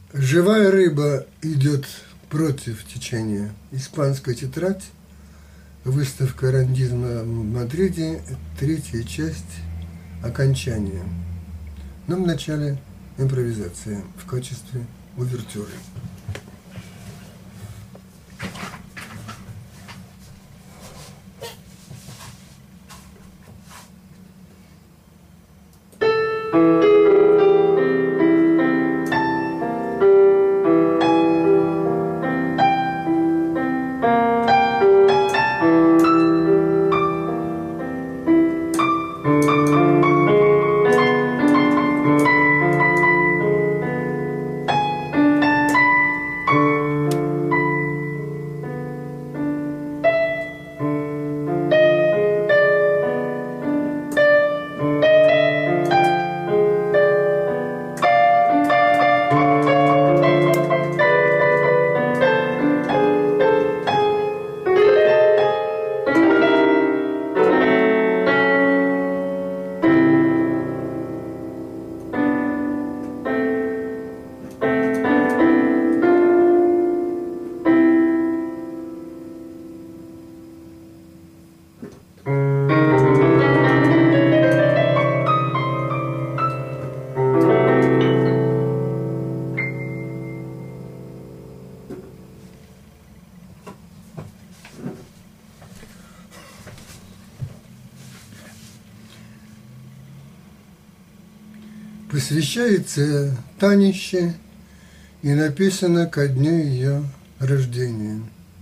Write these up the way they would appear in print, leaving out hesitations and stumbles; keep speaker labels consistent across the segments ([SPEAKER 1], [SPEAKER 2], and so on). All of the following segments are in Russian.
[SPEAKER 1] Живая рыба идет против течения. Испанская тетрадь. Выставка рандизма в Мадриде. 3-я часть. Окончание. Но в начале импровизация в качестве увертюры. Посвящается Танище и написано ко дню ее рождения.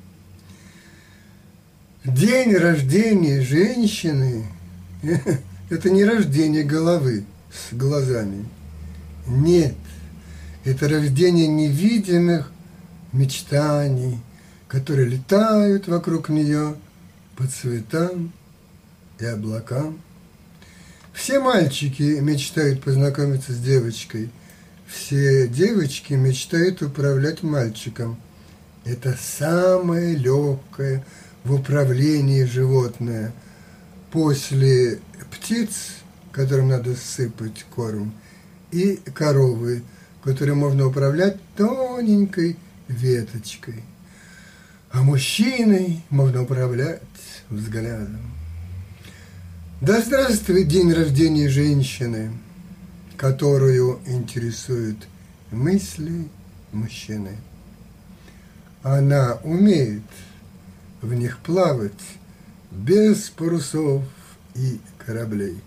[SPEAKER 1] День рождения женщины – это не рождение головы с глазами. Нет, это рождение невидимых мечтаний, которые летают вокруг нее по цветам и облакам. Все мальчики мечтают познакомиться с девочкой, все девочки мечтают управлять мальчиком. Это самое легкое в управлении животное. После птиц, которым надо сыпать корм, и коровы, которые можно управлять тоненькой веточкой. А мужчиной можно управлять взглядом. Да здравствует день рождения женщины, которую интересуют мысли мужчины. Она умеет в них плавать без парусов и кораблей.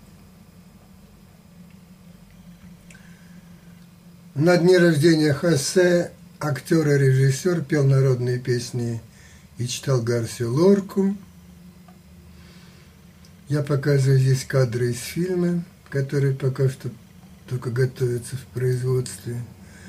[SPEAKER 1] На дне рождения Хосе актер и режиссер пел народные песни и читал Гарсио Лорку. Я показываю здесь кадры из фильма, которые пока что только готовятся в производстве.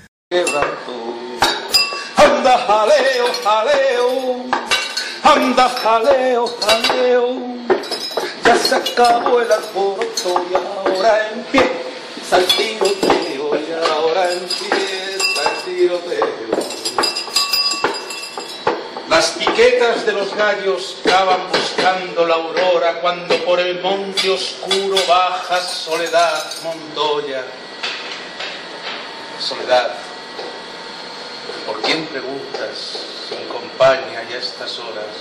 [SPEAKER 2] Anda jaleo, jaleo, anda jaleo, jaleo. Ya se acabó el alboroto y ahora empieza el tiroteo, y ahora empieza el tiroteo. Las piquetas de los gallos cavan buscando la aurora cuando por el monte oscuro baja Soledad Montoya. Soledad, ¿por quién preguntas sin compañía y a estas horas?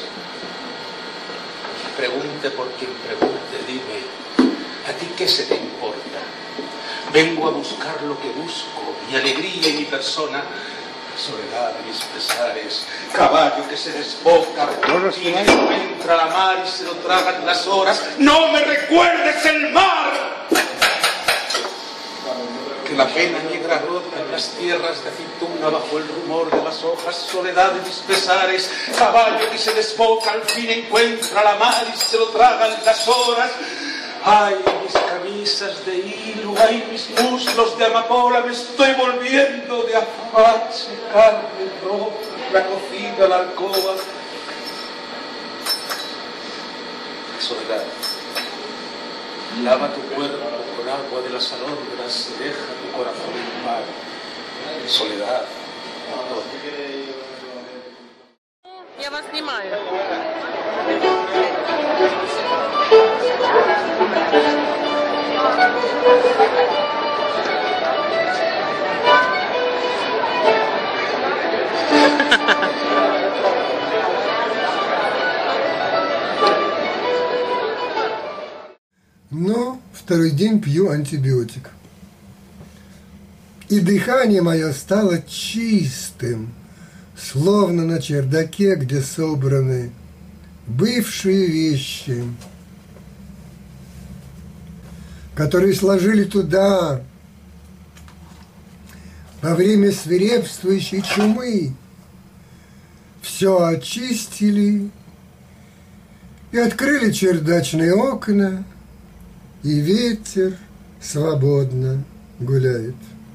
[SPEAKER 2] Pregunte por quien pregunte, dime, ¿a ti qué se te importa? Vengo a buscar lo que busco, mi alegría y mi persona. Soledad de mis pesares, caballo que se desboca, y que encuentra la mar y se lo tragan las horas. ¡No me recuerdes el mar! Que la pena negra rota en las tierras de aceituna bajo el rumor de las hojas. Soledad de mis pesares, caballo que se desboca, al fin encuentra la mar y se lo tragan las horas. Ay, mis camisas de hilo, ay, mis muslos de amapola, me estoy volviendo de azabache, carne roja, la cocina, la alcoba. Soledad, lava tu cuerpo con agua de las alondras y deja tu corazón en mar. Soledad, no.
[SPEAKER 3] Я вас снимаю.
[SPEAKER 1] второй день пью антибиотик. И дыхание мое стало чистым, словно на чердаке, где собраны бывшие вещи, которые сложили туда во время свирепствующей чумы, все очистили и открыли чердачные окна, и ветер свободно гуляет.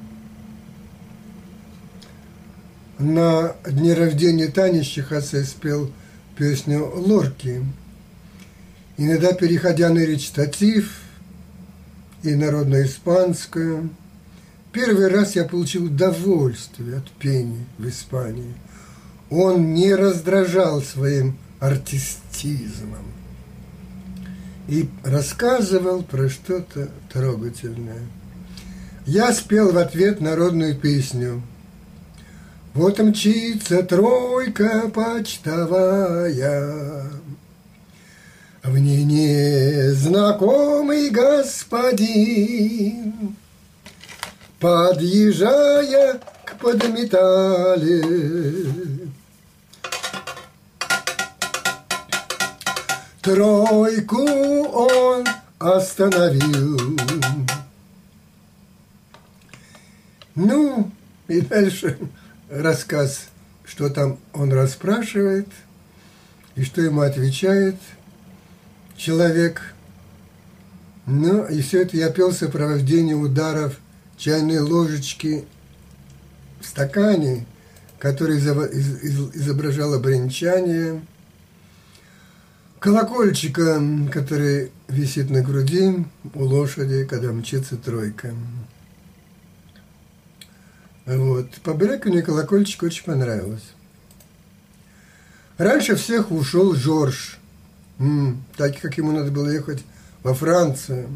[SPEAKER 1] На дне рождения Танищи Хосе спел песню Лорки, иногда переходя на речитатив и народно-испанскую. Первый раз я получил удовольствие от пения в Испании. Он не раздражал своим артистизмом и рассказывал про что-то трогательное. Я спел в ответ народную песню. Вот мчится тройка почтовая, в ней незнакомый господин, подъезжая к подметале, тройку он остановил. Ну, и дальше рассказ, что там он расспрашивает, и что ему отвечает человек. Ну, и все это я пел в сопровождении ударов чайной ложечки в стакане, который изображало бренчание, колокольчика, который висит на груди у лошади, когда мчится тройка. Вот. По бряканью колокольчик очень понравилось. Раньше всех ушел Жорж, так как ему надо было ехать во Францию,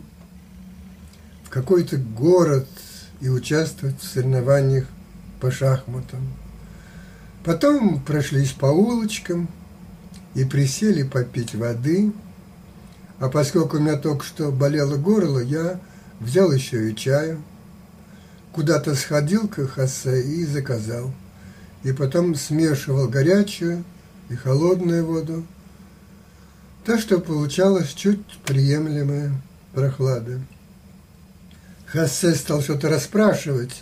[SPEAKER 1] в какой-то город и участвовать в соревнованиях по шахматам. Потом прошлись по улочкам и присели попить воды. А поскольку у меня только что болело горло, я взял еще и чаю. Куда-то сходил к Хосе и заказал. И потом смешивал горячую и холодную воду, так что получалась чуть приемлемая прохлада. Хосе стал что-то расспрашивать.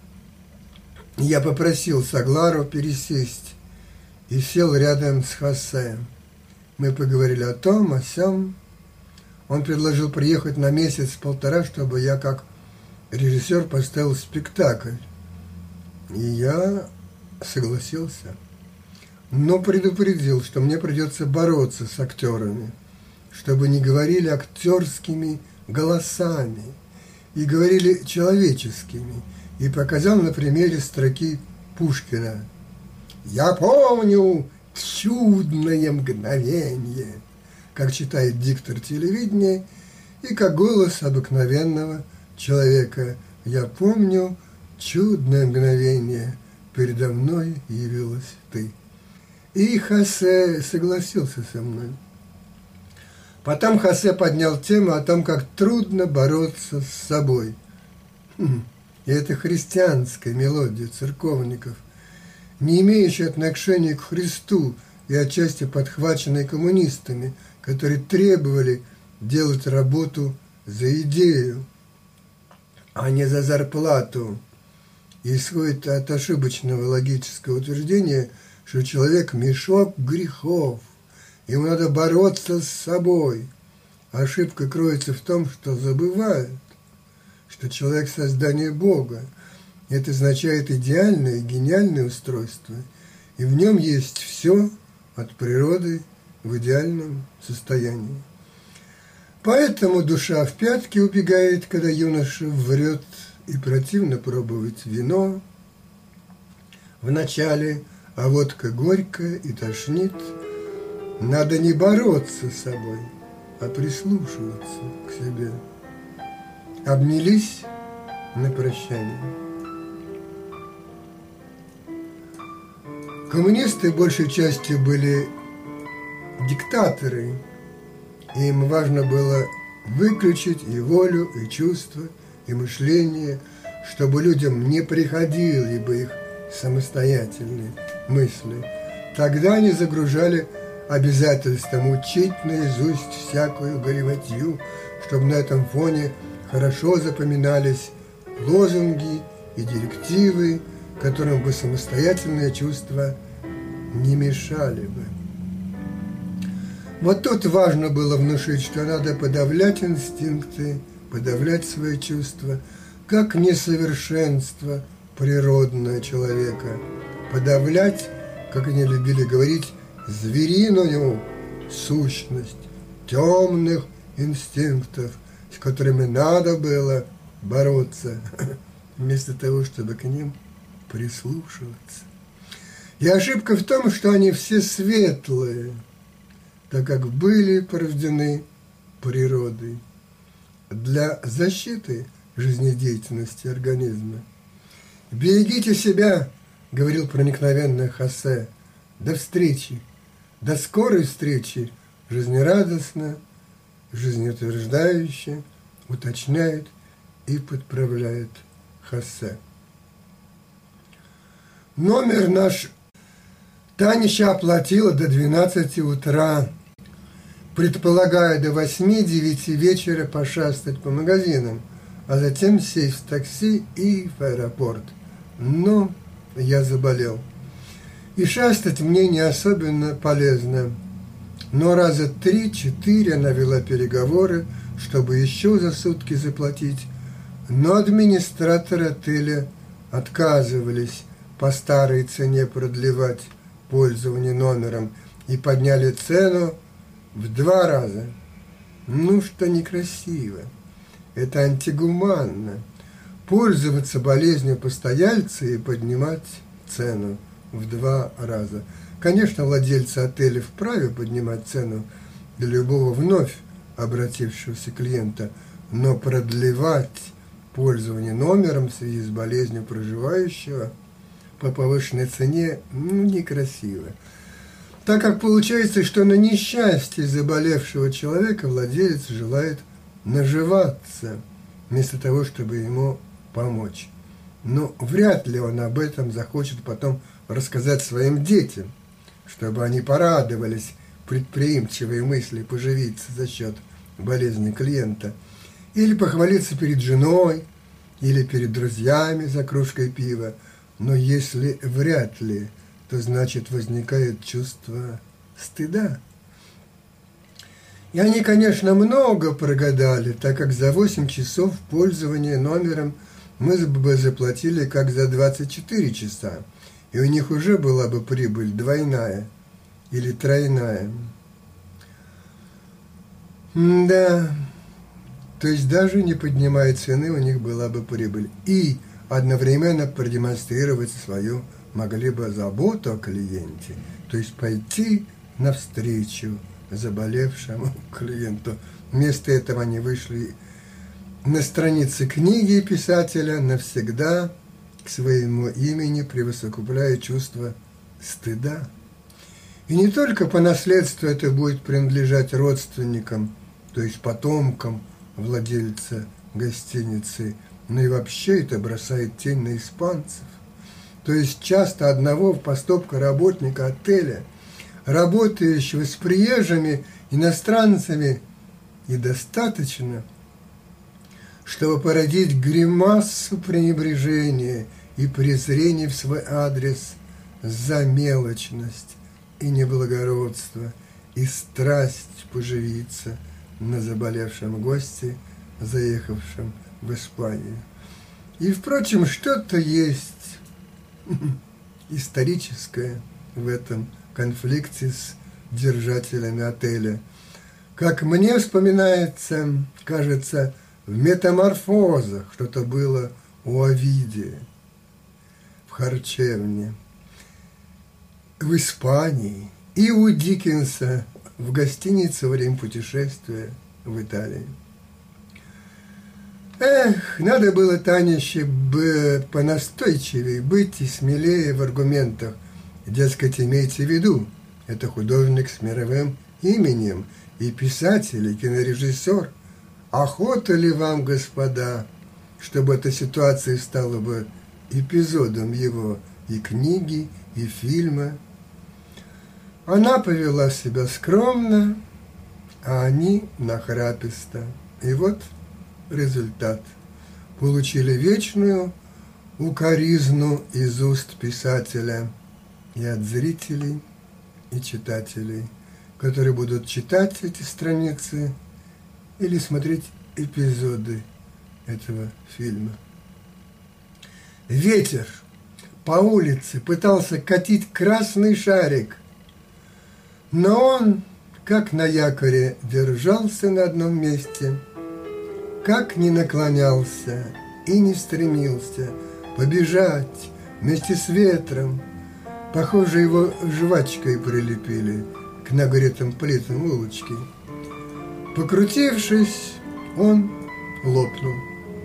[SPEAKER 1] Я попросил Саглару пересесть и сел рядом с Хосе. Мы поговорили о том, о сём. Он предложил приехать на месяц-полтора, чтобы я как режиссер поставил спектакль. И я согласился. Но предупредил, что мне придется бороться с актерами, чтобы не говорили актерскими голосами и говорили человеческими. И показал на примере строки Пушкина. «Я помню чудное мгновенье», как читает диктор телевидения, и как голос обыкновенного человека. «Я помню чудное мгновение, передо мной явилась ты». И Хосе согласился со мной. Потом Хосе поднял тему о том, как трудно бороться с собой. И это христианская мелодия церковников, не имеющая отношения к Христу и отчасти подхваченной коммунистами, которые требовали делать работу за идею, а не за зарплату, исходит от ошибочного логического утверждения, что человек – мешок грехов, ему надо бороться с собой. Ошибка кроется в том, что забывают, что человек – создание Бога. Это означает идеальное, гениальное устройство, и в нем есть все от природы в идеальном состоянии. Поэтому душа в пятки убегает, когда юноша врет, и противно пробовать вино вначале, а водка горькая и тошнит. Надо не бороться с собой, а прислушиваться к себе. Обнялись на прощание. Коммунисты большей частью были диктаторы, и им важно было выключить и волю, и чувства, и мышление, чтобы людям не приходили бы их самостоятельные мысли. Тогда они загружали обязательством учить наизусть всякую галиматью, чтобы на этом фоне хорошо запоминались лозунги и директивы, которым бы самостоятельные чувства не мешали бы. Вот тут важно было внушить, что надо подавлять инстинкты, подавлять свои чувства, как несовершенство природное человека, подавлять, как они любили говорить, звериную сущность темных инстинктов, с которыми надо было бороться, вместо того, чтобы к ним прислушиваться. И ошибка в том, что они все светлые, так как были порождены природой для защиты жизнедеятельности организма. «Берегите себя», — говорил проникновенно Хосе, — «до встречи, до скорой встречи», жизнерадостно, жизнеутверждающе уточняет и подправляет Хосе. Номер наш Танечка оплатила до 12 утра, предполагая до 8-9 вечера пошастать по магазинам, а затем сесть в такси и в аэропорт. Но я заболел. И шастать мне не особенно полезно. Но раза 3-4 она вела переговоры, чтобы еще за сутки заплатить. Но администраторы отеля отказывались по старой цене продлевать пользование номером и подняли цену в 2 раза. Ну, что некрасиво. Это антигуманно. Пользоваться болезнью постояльца и поднимать цену в 2 раза. Конечно, владельцы отеля вправе поднимать цену для любого вновь обратившегося клиента, но продлевать пользование номером в связи с болезнью проживающего по повышенной цене некрасиво. Так как получается, что на несчастье заболевшего человека владелец желает наживаться, вместо того, чтобы ему помочь. Но вряд ли он об этом захочет потом рассказать своим детям, чтобы они порадовались предприимчивой мысли поживиться за счет болезни клиента, или похвалиться перед женой, или перед друзьями за кружкой пива. Но если вряд ли, то значит возникает чувство стыда. И они, конечно, много прогадали, так как за 8 часов пользования номером мы бы заплатили как за 24 часа, и у них уже была бы прибыль двойная или тройная. Да, то есть даже не поднимая цены, у них была бы прибыль. И одновременно продемонстрировать свою могли бы заботу о клиенте, то есть пойти навстречу заболевшему клиенту. Вместо этого они вышли на страницы книги писателя навсегда к своему имени, превосокупляя чувство стыда. И не только по наследству это будет принадлежать родственникам, то есть потомкам владельца гостиницы, но и вообще это бросает тень на испанцев. То есть часто одного поступка работника отеля, работающего с приезжими иностранцами, и достаточно, чтобы породить гримасу пренебрежения и презрения в свой адрес за мелочность и неблагородство, и страсть поживиться на заболевшем госте, заехавшем в Испанию. И, впрочем, что-то есть историческое в этом конфликте с держателями отеля. Как мне вспоминается, кажется, в «Метаморфозах» что-то было у Овидия в харчевне, в Испании, и у Диккенса в гостинице во время путешествия в Италии. Эх, надо было Танище бы понастойчивее быть и смелее в аргументах. Дескать, имейте в виду, это художник с мировым именем, и писатель, и кинорежиссер, охота ли вам, господа, чтобы эта ситуация стала бы эпизодом его и книги, и фильма? Она повела себя скромно, а они нахраписто. И вот результат. Получили вечную укоризну из уст писателя и от зрителей, и читателей, которые будут читать эти страницы или смотреть эпизоды этого фильма. Ветер по улице пытался катить красный шарик, но он, как на якоре, держался на одном месте, как не наклонялся и не стремился побежать вместе с ветром. Похоже, его жвачкой прилепили к нагретым плитам улочки. Покрутившись, он лопнул.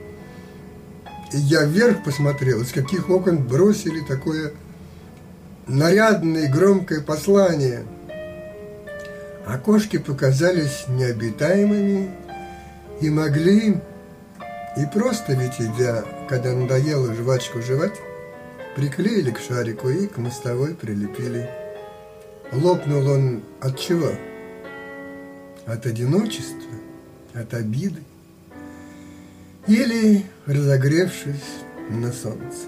[SPEAKER 1] И я вверх посмотрел, из каких окон бросили такое нарядное и громкое послание. Окошки показались необитаемыми и могли, и просто ведь идя, когда надоело жвачку жевать, приклеили к шарику и к мостовой прилепили. Лопнул он от чего? От одиночества, от обиды или разогревшись на солнце.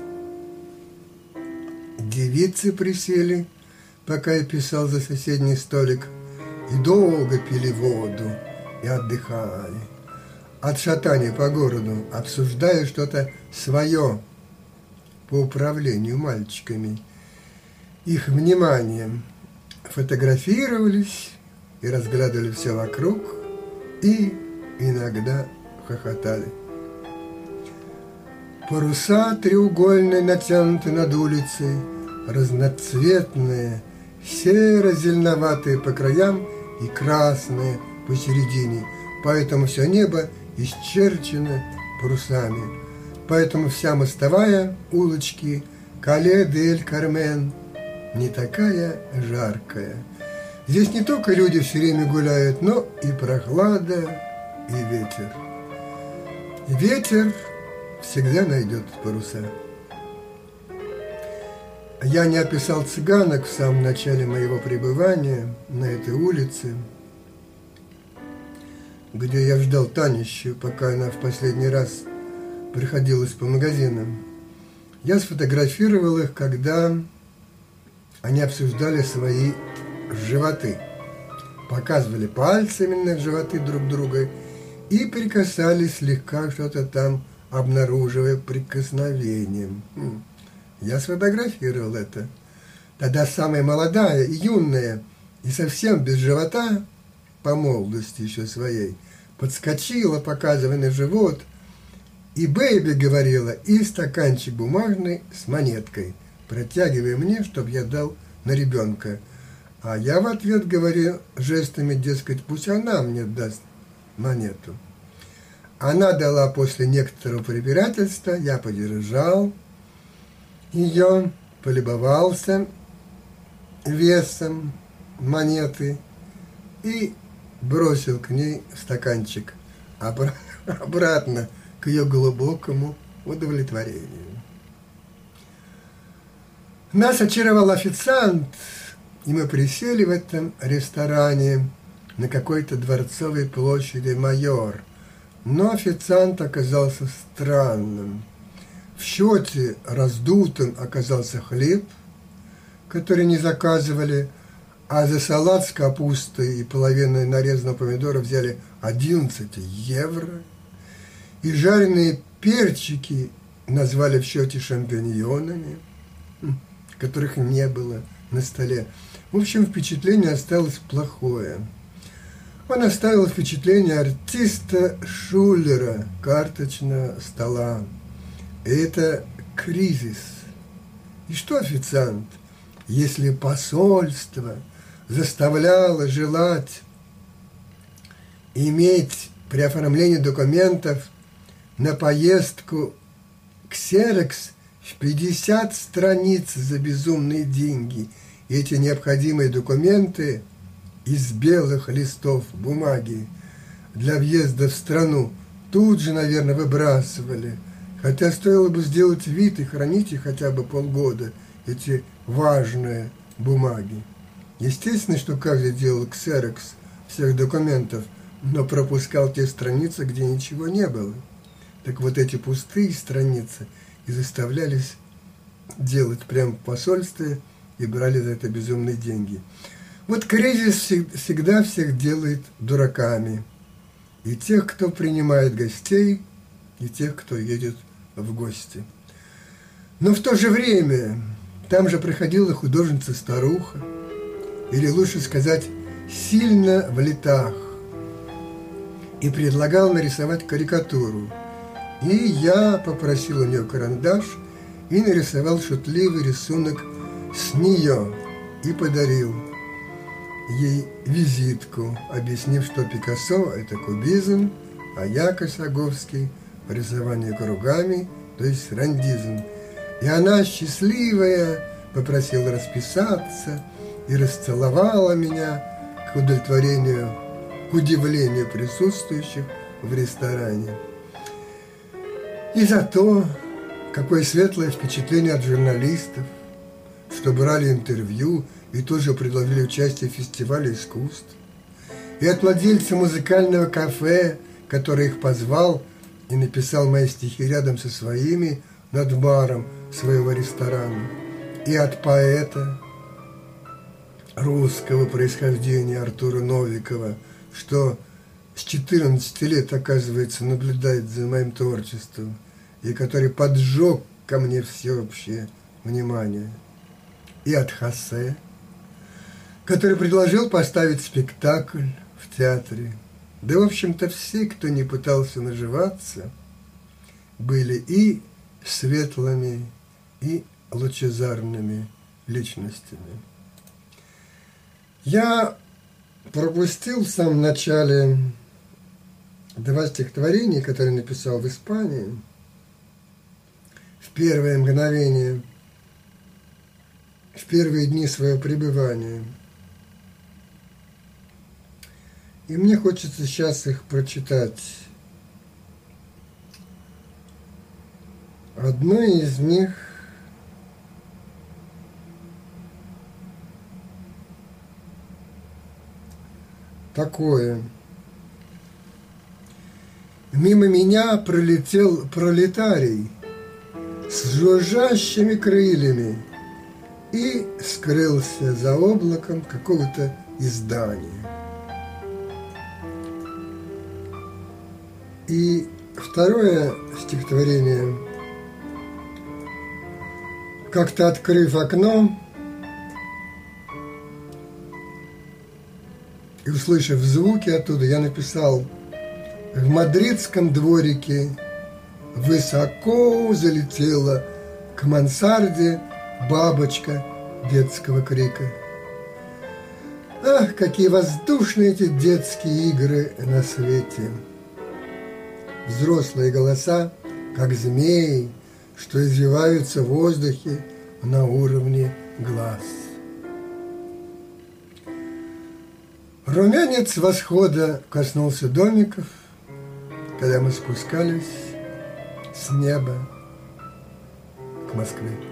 [SPEAKER 1] Девицы присели, пока я писал за соседний столик, и долго пили воду и отдыхали от шатания по городу, обсуждая что-то свое по управлению мальчиками. Их вниманием фотографировались и разглядывали все вокруг, и иногда хохотали. Паруса треугольные натянуты над улицей, разноцветные, серо-зеленоватые по краям и красные посередине, поэтому все небо исчерчено парусами, поэтому вся мостовая улочки Кале-дель-Кармен не такая жаркая. Здесь не только люди все время гуляют, но и прохлада, и ветер. Ветер всегда найдет паруса. Я не описал цыганок в самом начале моего пребывания на этой улице, где я ждал Танищу, пока она в последний раз приходилась по магазинам. Я сфотографировал их, когда они обсуждали свои животы, показывали пальцами на животы друг друга и прикасались слегка, что-то там обнаруживая прикосновением. Я сфотографировал это. Тогда самая молодая и юная, и совсем без живота, по молодости еще своей, подскочила, показывая на живот, и «бэйби» говорила, и стаканчик бумажный с монеткой, протягивая мне, чтобы я дал на ребенка. А я в ответ говорю жестами, дескать, пусть она мне даст монету. Она дала после некоторого препирательства, я подержал ее, полюбовался весом монеты и бросил к ней стаканчик обратно к ее глубокому удовлетворению. Нас очаровал официант, и мы присели в этом ресторане на какой-то дворцовой площади Майор. Но официант оказался странным. В счете раздутым оказался хлеб, который не заказывали, а за салат с капустой и половиной нарезанного помидора взяли 11 евро. И жареные перчики назвали в счете шампиньонами, которых не было на столе. В общем, впечатление осталось плохое. Он оставил впечатление артиста Шулера, карточного стола. И это кризис. И что официант, если посольство заставляло желать иметь при оформлении документов на поездку ксерокс в 50 страниц за безумные деньги, и эти необходимые документы из белых листов бумаги для въезда в страну, тут же, наверное, выбрасывали. Хотя стоило бы сделать вид и хранить их хотя бы полгода, эти важные бумаги. Естественно, что каждый делал ксерокс всех документов, но пропускал те страницы, где ничего не было. Так вот эти пустые страницы и заставлялись делать прямо в посольстве и брали за это безумные деньги. Вот кризис всегда всех делает дураками. И тех, кто принимает гостей, и тех, кто едет в гости. Но в то же время там же приходила художница-старуха, или лучше сказать, сильно в летах, и предлагал нарисовать карикатуру. И я попросил у нее карандаш и нарисовал шутливый рисунок с нее и подарил ей визитку, объяснив, что Пикассо – это кубизм, а я, Косаговский, рисование кругами, то есть рандизм. И она, счастливая, попросила расписаться и расцеловала меня к удовлетворению, к удивлению присутствующих в ресторане. И за то, какое светлое впечатление от журналистов, что брали интервью и тоже предложили участие в фестивале искусств, и от владельца музыкального кафе, который их позвал и написал мои стихи рядом со своими над баром своего ресторана, и от поэта русского происхождения Артура Новикова, что с 14 лет, оказывается, наблюдает за моим творчеством, и который поджег ко мне всеобщее внимание, и от Хосе, который предложил поставить спектакль в театре. Да, в общем-то, все, кто не пытался наживаться, были и светлыми, и лучезарными личностями. Я пропустил в самом начале 2 стихотворения, которые написал в Испании, в первое мгновение, в первые дни своего пребывания. И мне хочется сейчас их прочитать. Одно из них такое. Мимо меня пролетел пролетарий с жужжащими крыльями и скрылся за облаком какого-то издания. И второе стихотворение. Как-то открыв окно и услышав звуки оттуда, я написал: в мадридском дворике высоко залетела к мансарде бабочка детского крика. Ах, какие воздушные эти детские игры на свете! Взрослые голоса, как змеи, что извиваются в воздухе на уровне глаз. Румянец восхода коснулся домиков, когда мы спускались с неба к Москве.